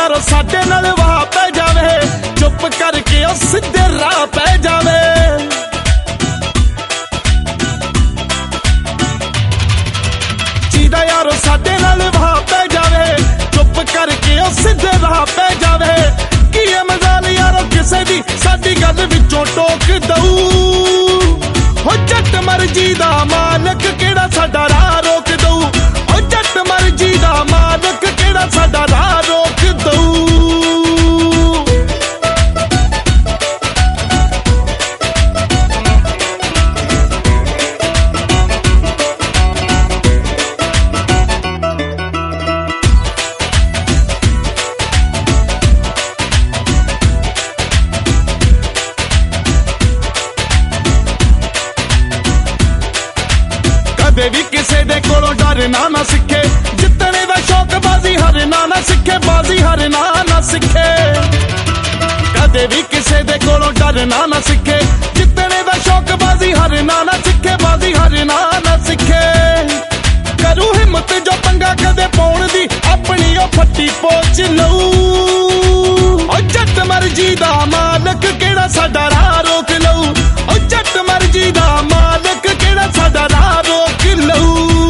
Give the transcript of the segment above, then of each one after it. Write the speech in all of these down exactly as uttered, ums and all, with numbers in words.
यारो साडे नाल वाह पै जावे, चुप करके ओ सीधे राह पै जावे। जीदा यारो साडे नाल वाह पै जावे, चुप करके ओ सीधे राह पै जावे। की मजाल यारो किसे दी साडी गल विचों टोक दऊ, हो जट मर्जी दा मालक केड़ा साडा राह रोक दऊ, हो जट मर्जी दा मालक केड़ा साडा राह रोक दऊ। कदे भी किसे दे कोलों डरना ना सिखे, जितने दा शौक बाजी हरना ना सिखे, बाजी हरना ना सिखे। कदे भी किसे दे कोलों डरना ना सिखे, जितने दा शौक बाजी हरना ना सिखे, बाजी हरना ना सिखे। करू हिम्मत जो पंगा कदे पाउण दी, अपनी ओ फट्टी पोच लऊ, ओ जट मर्जी दा मालक केड़ा साडा राह रोक लऊ, ओ जट मर्जी दा मालक केड़ा साडा राह रोक लऊ।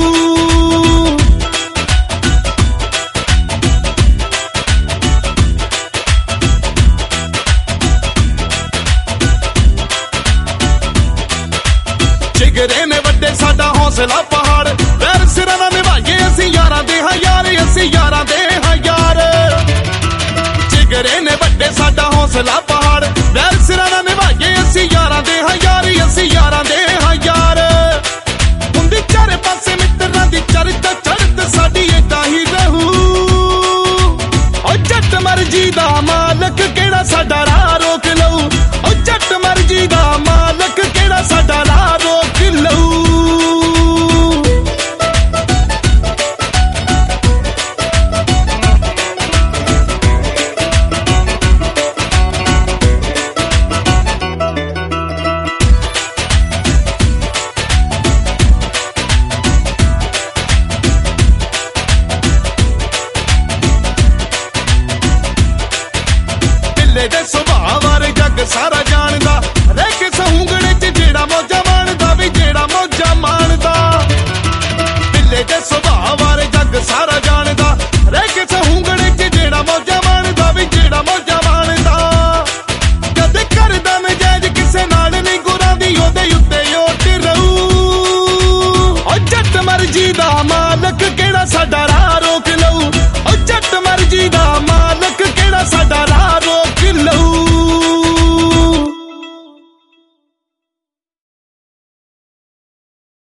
जिगरे ने वड्डे साडा हौसला पहाड़, वैर सिरां नाल निभाईए असीं यारां दे हां यार, असीं यारां दे हां यार। जिगरे ने वड्डे साडा हौसला पहाड़, वैर सिरां नाल निभाईए असीं यारां दे हां यार, असीं यारां दे हां यार। हुंदी चारे पासे मित्तरां दी चढ़त चढ़त साडी इदां ही रहू, ओ जट मर्जी दा मालक केड़ा साडा राह रोक लऊ, ओ जट मर्जी दा मालक केड़ा साडा राह रोक लऊ। ਢਿੱਲੇ ਦੇ ਸੁਭਾਅ ਬਾਰੇ ਜੱਗ ਸਾਰਾ ਜਾਣਦਾ, ਰਹਿ ਕੇ ਸਹੂੰਗੜੇ ਚ ਜਿਹੜਾ ਮੌਜਾਂ ਮਾਣਦਾ ਵੀ ਜਿਹੜਾ ਮੌਜਾਂ ਮਾਣਦਾ। ਢਿੱਲੇ ਦੇ ਸੁਭਾਅ ਬਾਰੇ ਜੱਗ ਸਾਰਾ ਜਾਣਦਾ, ਰਹਿ ਕੇ ਸਹੂੰਗੜੇ ਚ ਜਿਹੜਾ ਮੌਜਾਂ ਮਾਣਦਾ ਵੀ ਜਿਹੜਾ ਮੌਜਾਂ ਮਾਣਦਾ। ਕਦੇ ਕਰਦਾ ਨਜਾਇਜ਼ ਕਿਸੇ ਨਾਲ ਨਹੀਂ ਗੁਰਾਂ ਦੀ, ਉਹਦੇ ਉੱਤੇ ਓਟ ਰਹੂ, ਉਹ ਜੱਟ ਮਰਜੀ ਦਾ ਮਾਲਕ ਕਿਹੜਾ ਸਾਡਾ ਰਾਹ